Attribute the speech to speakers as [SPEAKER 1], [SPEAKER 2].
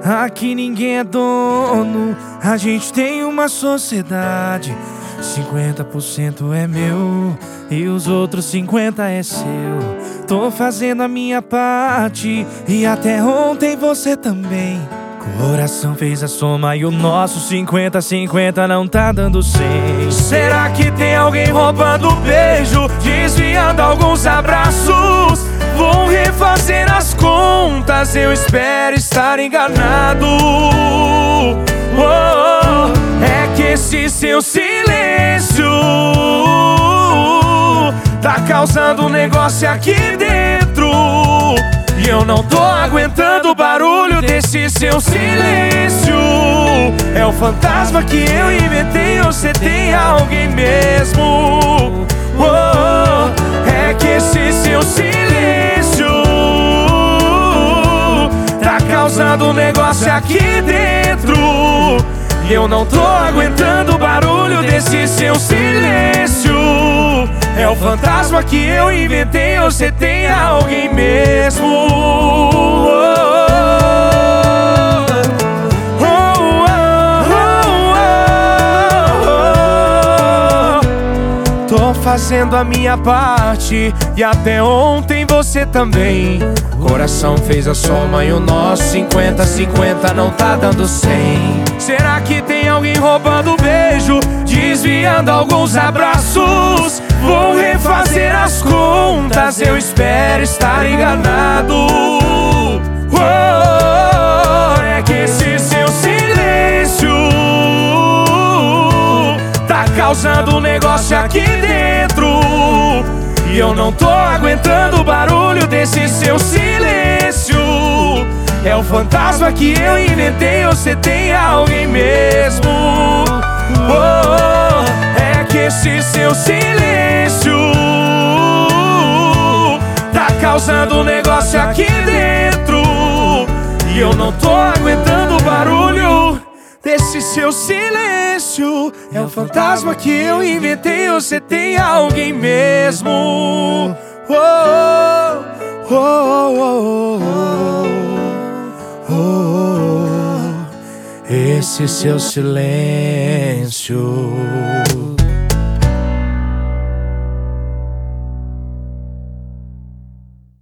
[SPEAKER 1] Aqui ninguém é dono, a gente tem uma sociedade. 50% é meu e os outros 50% é seu. Tô fazendo a minha parte e até ontem você também. Coração fez a soma e o nosso 50-50 não tá dando 100. Será que tem alguém roubando beijo, desviando alguns abraços? Vou refazer as contas, eu espero estar enganado. É que esse seu silêncio tá causando um negócio aqui dentro e eu não tô aguentando o barulho desse seu silêncio. É o fantasma que eu inventei, você tem alguém mesmo. É que esse seu silêncio tá causando um negócio aqui dentro e eu não tô aguentando o barulho desse seu silêncio. É o fantasma que eu inventei, você tem alguém mesmo. Tô fazendo a minha parte e até ontem você também. Coração fez a soma e o nosso 50-50 não tá dando 100. Será que tem alguém roubando beijo, desviando alguns abraços? Vou refazer as contas, eu espero estar enganado. É que esse seu silêncio tá causando um negócio aqui dentro e eu não tô aguentando o barulho desse seu silêncio. É o fantasma que eu inventei, você tem alguém mesmo. É que esse seu silêncio tá causando um negócio aqui dentro e eu não tô aguentando o barulho desse seu silêncio. É o fantasma que eu inventei, você tem alguém mesmo. Esse seu silêncio